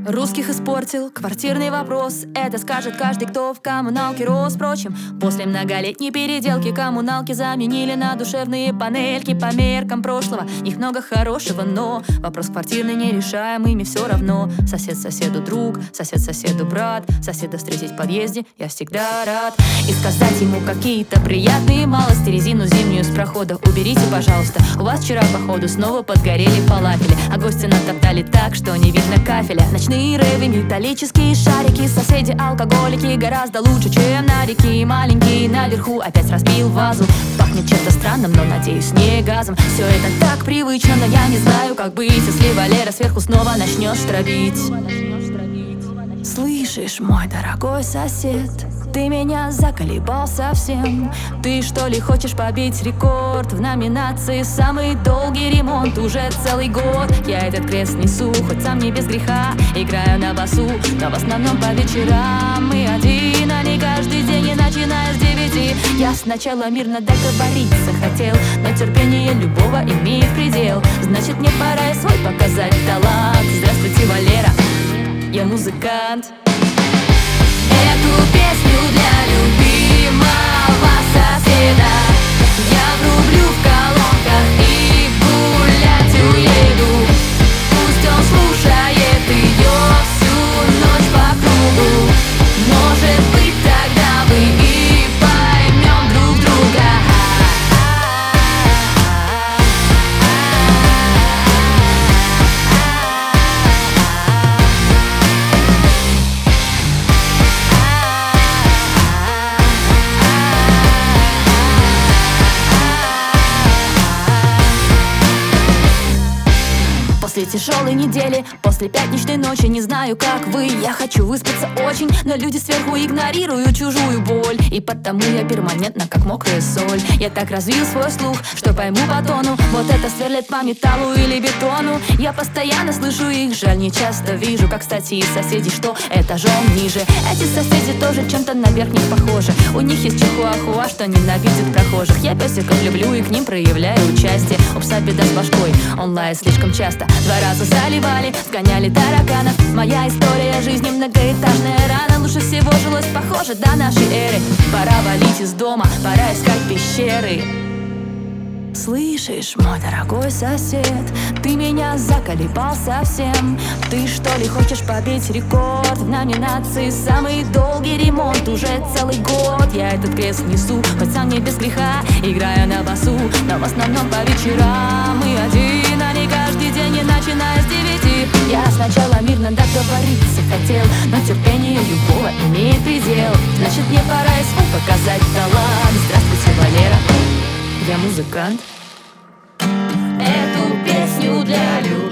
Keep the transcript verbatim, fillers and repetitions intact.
Русских испортил квартирный вопрос. Это скажет каждый, кто в коммуналке рос. Впрочем, после многолетней переделки коммуналки заменили на душевные панельки. По меркам прошлого их много хорошего, но вопрос квартирный нерешаемый, все равно. Сосед соседу друг, сосед соседу брат. Соседа встретить в подъезде я всегда рад. И сказать ему какие-то приятные малости. Резину зимнюю с прохода уберите, пожалуйста. У вас вчера, походу, снова подгорели фалафели, а гости натоптали так, что не видно кафеля. Ночные рейвы, металлические шарики. Соседи алкоголики гораздо лучше, чем на реке. Маленький наверху опять разбил вазу. Пахнет чем-то странным, но, надеюсь, не газом. Все это так привычно, но я не знаю, как быть, если Валера сверху снова начнет штробить. Слышишь, мой дорогой сосед, ты меня заколебал совсем. Ты что ли хочешь побить рекорд в номинации «Самый долгий ремонт»? Уже целый год я этот крест несу, хоть сам не без греха. Играю на басу, но в основном по вечерам. Мы один, а не каждый день, и начиная с девяти. Я сначала мирно договориться хотел, но терпение любого имеет предел. Значит, мне пора и свой показать талант. Здравствуйте, Валера, я музыкант. Эту песню для любимого соседа я врублю в колонках и гулять уеду. Пусть он слушает ее всю ночь по кругу. Может быть, тогда мы и поймем друг друга. После тяжелой недели, после пятничной ночи, не знаю, как вы, я хочу выспаться очень, но люди сверху игнорируют чужую боль, и потому я перманентно как мокрая соль. Я так развил свой слух, что пойму по тону, вот это сверлит по металлу или бетону. Я постоянно слышу их, жаль, не часто вижу, как статьи соседей, что этажом ниже. Эти соседи тоже чем-то на верхних похожи. У них есть чихуахуа, что ненавидит прохожих. Я песиков люблю и к ним проявляю участие. У пса беда с башкой, он лает слишком часто. Два раза заливали, сгоняли тараканов. Моя история жизни многоэтажная рана. Лучше всего жилось, похоже, до нашей эры. Пора валить из дома, пора искать пещеры. Слышишь, мой дорогой сосед, ты меня заколебал совсем. Ты что ли хочешь побить рекорд в номинации «Самый долгий ремонт»? Уже целый год я этот крест несу, хоть сам не без греха. Играю на басу, но в основном по вечерам. Мы один, а не каждый день, и начиная с девяти. Я сначала мирно договориться хотел, но терпение любого имеет предел. Значит, мне пора и свой показать талант. Здравствуйте, Валера, я музыкант. Эту песню для любви